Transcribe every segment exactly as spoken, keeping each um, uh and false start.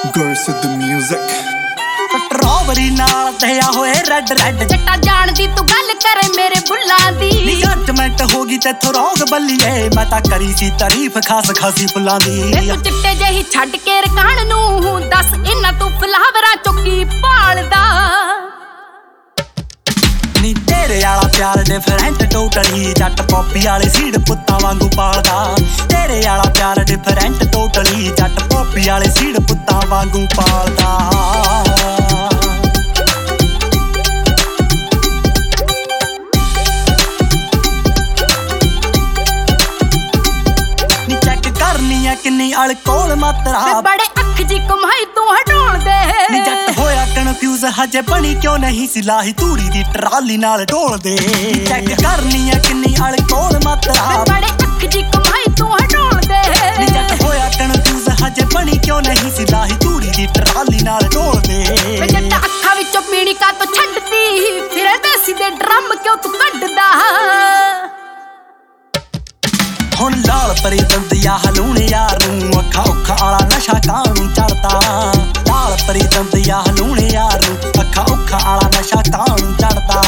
Girls with the music strawberry नाल दया होए रेड रेड जट्टा जान दी तू गल करे मेरे बुल्लां दी नी जजमेंट होगी तेथों रोग बल्लीए मैं तां करी सी तारीफ खास खासी फुल्लां दी तू चिट्टे जेही छड्ड के रकान नू दस इन्ना तू फ्लावरां चों की भालदा नी तेरे आला प्यार डिफरेंट टोटली जट पॉपी वाले सीड पुत्तां वांगू पालदा तेरे आला प्यार डिफरेंट टोटली जट पॉपी वाले सीड पुत्तां वांगू पालदा किन्नी अल्कोहल मात्रा बड़े अख जी कमाई तू हटोल दे नी जट होया कन्फ्यूज हजे बनी क्यों नहीं सिलाही तूड़ी दी ट्राली नाल ढोल दे चेक करनी है किन्नी अल्कोहल मात्रा बड़े अख जी कमाई तू हटोल दे नी जट होया कन्फ्यूज हजे बनी क्यों नहीं सिलाही तूड़ी दी ट्राली नाल ढोल दे जट अखा विचों पीड़ी का तो छड्डदी फिर देसी दे ड्रम क्यों तू कड्डदा हुण लाल परी दंदिया हलूणे यार नूं अखा उखा आला नशा कानू चढ़दा लाल परी दंदिया हलूणे यार नूं अखा उखा आला नशा कानू चढ़दा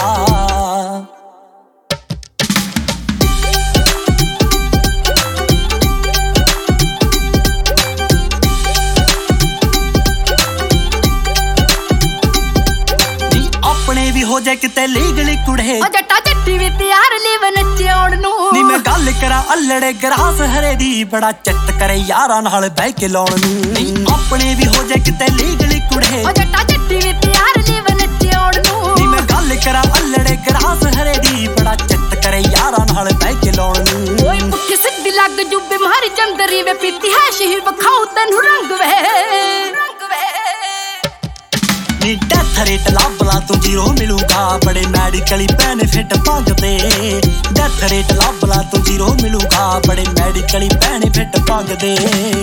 अपने भी हो जाए किते लीगली कुड़े ओ जट्टा जट्टी भी तैयार लीव नच्चोण नू नी मैं गल करा अल्लड़े ग्रास हरे दी बड़ा चित करे यारां नाल बह के लाउण नू अपने भी हो जाए किते लीगली कुड़े ओ जट्टा जट्टी भी तैयार लीव नच्चोण नू नी मैं गल करा अल्लड़े ग्रास हरे दी बड़ा चित करे यारां नाल बह के लाउण नू ओए पुट्ठी सिद्धी लग जू बीमारी चंदरी वे पीती है शी वखाऊ तैनू रंग वे रंग वे नी डेथ रेट लाभला तू जीरो मिलूगा बड़े मेडिकली बेनिफिट मंगदे डेथ रेट लाभला तू जीरो मिलूगा बड़े मेडिकली बेनिफिट मंगदे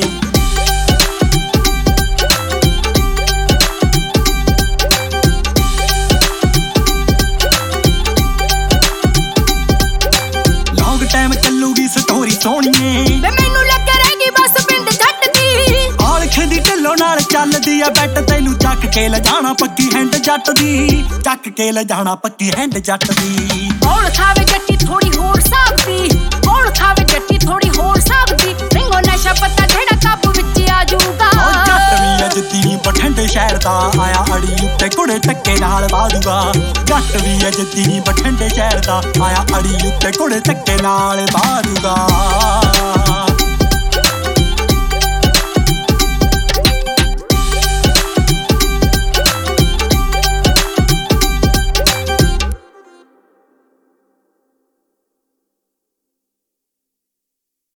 लॉन्ग टाइम चलूगी स्टोरी सोहणीए वे मैनू लग रहेगी बस पिंड जट दी आलख दी ढिल्लो नाल चलदी आ बैट तैनू चक के ले जाना पक्की हैंड जट दी चक के ले जाना पक्की हैंड जट दी कौन खावे जट्टी थोड़ी होर साबदी कौन खावे जट्टी थोड़ी होर साबदी रिंगो नशा पता जेड़ा काबू विच आ जाऊगा ओ जट भी अज दी बठंडे शहर दा आया अड़ी उत्ते कुड़े टक्के नाल वादूगा जट भी अज दी बठंडे शहर दा आया अड़ी उत्ते कुड़े टक्के नाल वादूगा